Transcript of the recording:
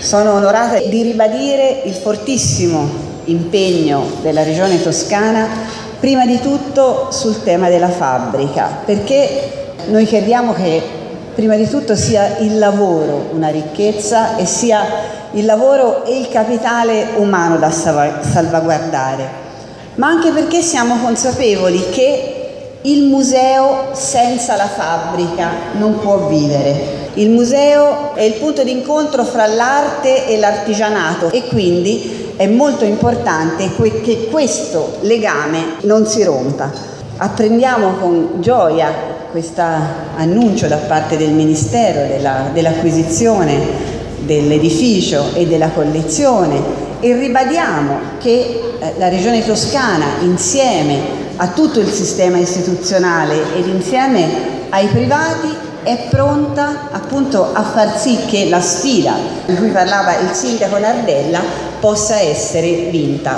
Sono onorata di ribadire il fortissimo impegno della Regione Toscana, prima di tutto sul tema della fabbrica, perché noi crediamo che prima di tutto sia il lavoro una ricchezza e sia il lavoro e il capitale umano da salvaguardare, ma anche perché siamo consapevoli che il museo senza la fabbrica non può vivere. Il museo è il punto d'incontro fra l'arte e l'artigianato e quindi è molto importante che questo legame non si rompa. Apprendiamo con gioia questo annuncio da parte del Ministero dell'acquisizione dell'edificio e della collezione e ribadiamo che la Regione Toscana, insieme a tutto il sistema istituzionale ed insieme ai privati, è pronta appunto a far sì che la sfida di cui parlava il sindaco Nardella possa essere vinta.